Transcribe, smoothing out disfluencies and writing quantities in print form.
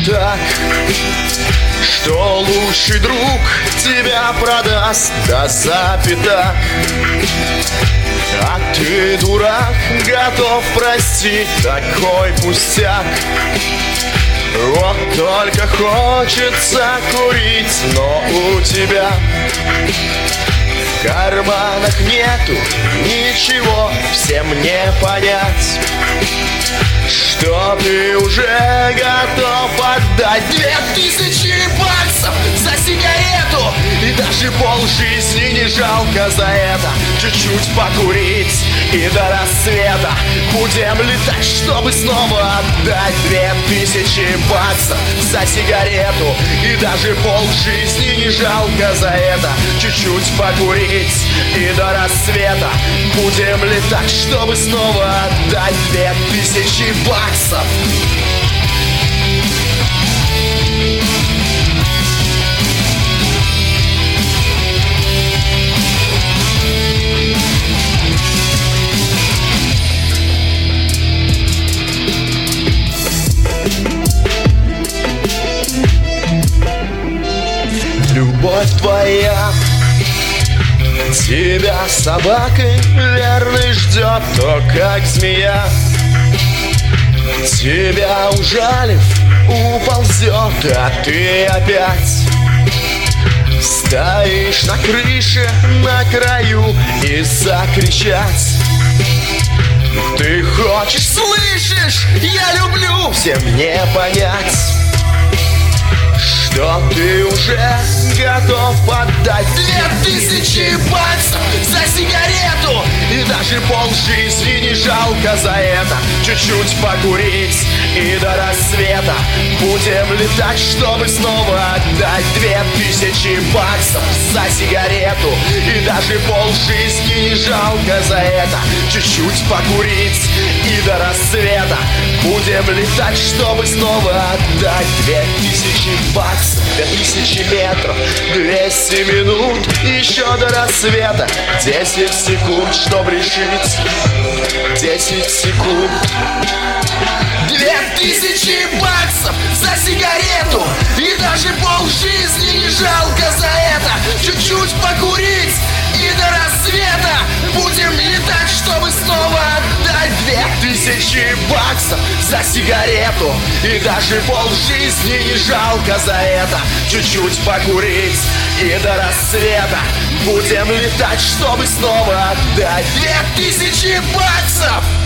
так, что лучший друг тебя продаст до запятак. А ты, дурак, готов простить такой пустяк. Вот только хочется курить, но у тебя в карманах нету ничего, всем не понять, что ты уже готов отдать 2000 баксов за сигарету. И даже полжизни не жалко за это. Чуть-чуть покурить и до рассвета будем летать, чтобы снова отдать 2000 баксов за сигарету. И даже полжизни не жалко за это. Чуть-чуть покурить и до рассвета будем летать, чтобы снова отдать 2000 баксов. Любовь твоя тебя собакой верной ждет, то как змея, тебя ужалив уползет, а ты опять стоишь на крыше, на краю, и закричать ты хочешь, слышишь, я люблю, всем не понять, что ты уже готов отдать 2000 баксов за сигарету. И даже полжизни не жалко за это. Чуть-чуть покурить и до рассвета будем летать, чтобы снова отдать 2000 баксов за сигарету. И даже полжизни не жалко за это. Чуть-чуть покурить и до рассвета будем летать, чтобы снова отдать 2000 баксов. 2000 метров, 200 минут, еще до рассвета 10 секунд, чтобы решить 10 секунд 2000 баксов за сигарету. И даже полжизни не жалко за это. Чуть-чуть покурить и до рассвета будем летать, чтобы снова отдать 2000 баксов за сигарету. И даже полжизни не жалко за это. Чуть-чуть покурить и до рассвета будем летать, чтобы снова отдать 2000 баксов.